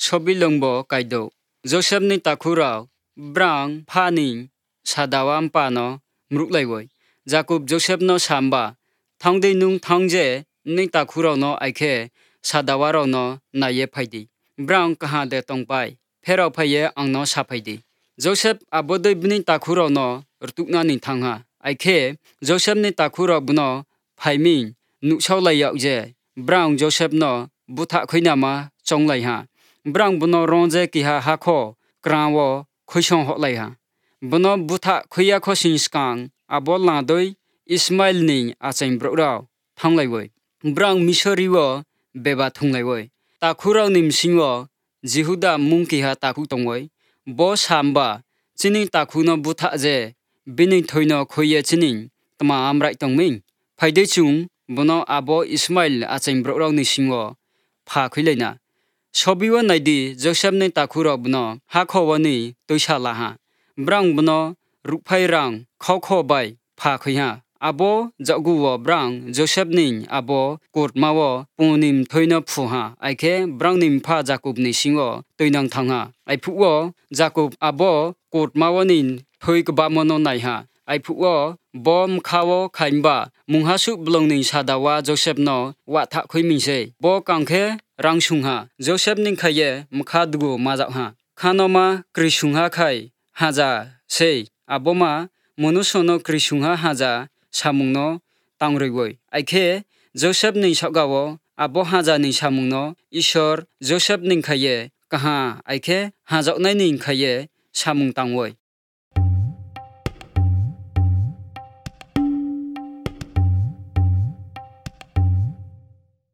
sobilongbo kaido. Joseph ni takurao brang phani sadawam pano mruklaywoi. Jacob Joseph no samba thangde nung thangje ni takurao no aike sadawaro no naye phaidi. Brang kaha de tongpai phero phaye angno saphaidi. Joseph abodoi bini takurao no rtukna ni thangha. Aike Joseph ni takurao buno phaimin nuksawlayak je. Brang Joseph no butha khoinama chonglaiha. Brang buno ronje kiha hakho krawo khoisong hoklaiha. Buno butha khoya khosin skang abo ladoi Ismail ni achain brorao thanglaiwoi. Brang Misori wo beba thunglaiwoi. Takurao nimsingwo Jehuda mungkiha taku tongwoi. Bo samba chini takuno butha je bini thoino khoye chini tama amrai tongming. Phaide chung buno abo Ismail achain brorao ni singwo pha khilaina. Sobiwa naidi Joseph ni takurao buno hakho wani toisalaha. Brang buno rukphai rang khokho bai pha khiha. Abo jaguwo brang Joseph ni abo kurtmawo punim thoino phuha. Aike brang nim pha Jacob ni singo toinang thangha. Aiphuwo Jacob abo kurtmawo ni thoi kbamono naiha. Aiphuwo bom khawo khaimba munghasu blong ni sadawa Joseph no wa tha khoimise. Bo kangkhe rangsungha. Joseph ning khaye mkhadugo majakha. Khanoma krisungha khai haja sei aboma monusono krisungha haja samungno tangreigoi. Aike Joseph ning sagawo abo haja ning samungno Ishor Joseph ning khaye kaha aike hajaknai ning khaye samung tangwoi.